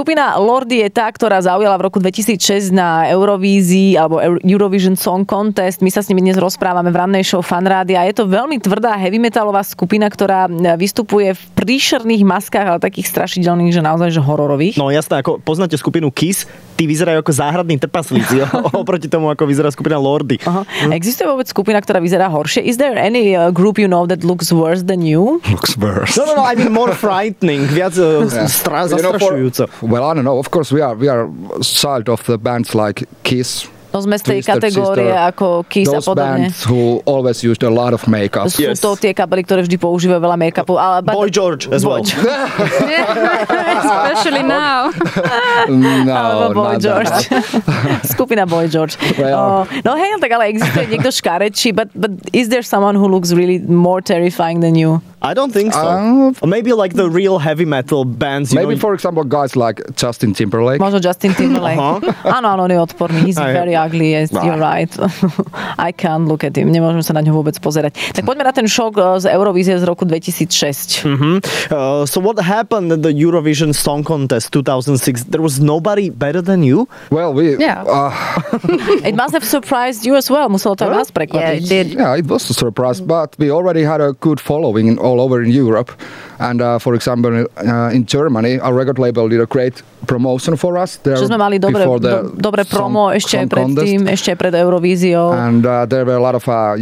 Skupina Lordi je tá, ktorá zaujala v roku 2006 na Eurovízii alebo Eurovision Song Contest. My sa s nimi dnes rozprávame v rannej show Fanrádia. Je to veľmi tvrdá heavy metalová skupina, ktorá vystupuje v príšerných maskách, ale takých strašidelných, že naozaj že hororových. No jasné, ako poznáte skupinu Kiss, tí vyzerajú ako záhradní trpaslíci oproti tomu, ako vyzerá skupina Lordi. Existuje vôbec skupina, ktorá vyzerá horšie? Is there any group you know that looks worse than you? Looks worse. No, I mean more frightening, viac zastrašujúco. Well, I don't know. Of course, we are child of the bands like Kiss. No sme z tej kategórie ako Kiss a podobne. Those bands who always used a lot of makeup. Sú to tie kapely, ktoré vždy používajú veľa make-upu. Boy George as well. Especially now. No, Boy George. Skupina Boy George. No hej, tak ale existuje niekto škarečí, but is there someone who looks really more terrifying than you? I don't think so. Maybe like the real heavy metal bands. Maybe for example guys like Justin Timberlake. Možno Justin Timberlake. Áno, on je odporný. He's very ugly, yes, you're right. I can't look at him. Nemôžem sa na ňo vôbec pozerať. Tak poďme na ten šok z Eurovízie z roku 2006. So what happened at the Eurovision Song Contest 2006? There was nobody better than you? Well, It must have surprised you as well. Muselo to vás prekvapiť. Yeah, it did. Yeah, it was a surprise, but we already had a good following all over in Europe. And for example, in Germany, our record label did a great promotion for us. Že sme mali dobre promo ešte predtým, ešte pred Eurovíziou. And there were a lot of,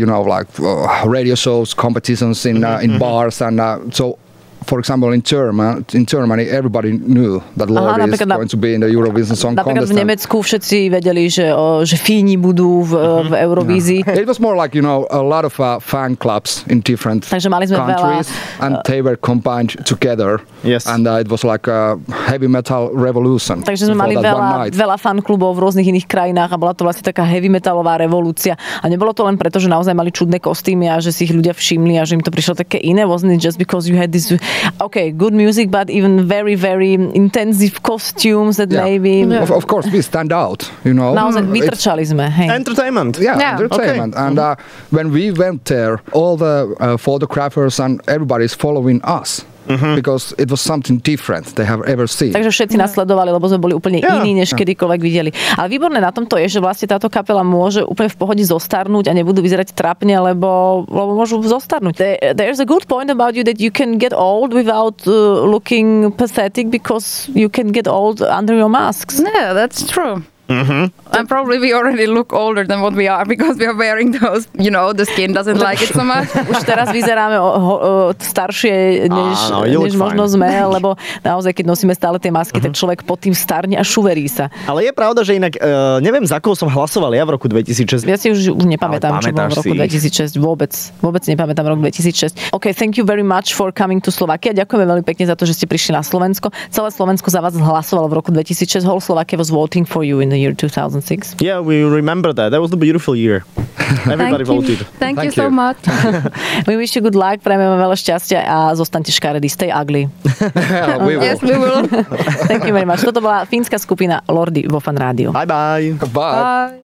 radio shows, competitions in bars. And so, for example, in Germany, everybody knew that Lordi is going to be in the Eurovision Song Contest. Napríklad v Nemecku všetci vedeli, že Fíni budú v Eurovízii. It was more like, a lot of fan clubs in different countries. And they were combined together. Yes. And it was like a heavy metal revolution. Takže sme mali veľa fanklubov v rôznych iných krajinách a bola to vlastne taká heavy metalová revolúcia. A nebolo to len preto, že naozaj mali čudné kostýmy a že si ich ľudia všimli a že im to prišlo také iné. Wasn't it just because you had this good music, but even very, very intensive costumes that maybe... Yeah. Of course, we stand out, Naozaj vytrčali sme, hej. Entertainment. Yeah. Entertainment. Okay. And when we went there, all the photographers and everybody's following us. Because it was something different they have ever seen. Takže všetci nasledovali, lebo sme boli úplne iní, než kedykoľvek videli. Ale výborné na tomto je, že vlastne táto kapela môže úplne v pohode zostarnúť a nebudú vyzerať trápne, lebo môžu zostarnúť. There's a good point about you that you can get old without looking pathetic because you can get old under your masks. Yeah, that's true. And probably we already look older than what we are because we are wearing those, the skin doesn't like it so much. Už teraz vyzeráme staršie, než možno sme, lebo naozaj, keď nosíme stále tie masky, tak človek pod tým starne a šuverí sa. Ale je pravda, že inak neviem, za koho som hlasoval ja v roku 2006. Ja si už nepamätám, čo bolo v roku 2006. Vôbec nepamätám rok 2006. OK, thank you very much for coming to Slovakia. Ďakujeme veľmi pekne za to, že ste prišli na Slovensko. Celé Slovensko za vás hlasovalo v roku 2006. Whole Slovakia was voting for you in the year 2006. Yeah, we remember that. That was the beautiful year. Everybody voted. Thank you so much. We wish you good luck, prajeme vám veľa šťastia a zostaňte škaredí. Stay ugly. Yes, we will. Thank you very much. Toto bola fínska skupina Lordi vo Fan Rádiu. Bye bye. Bye.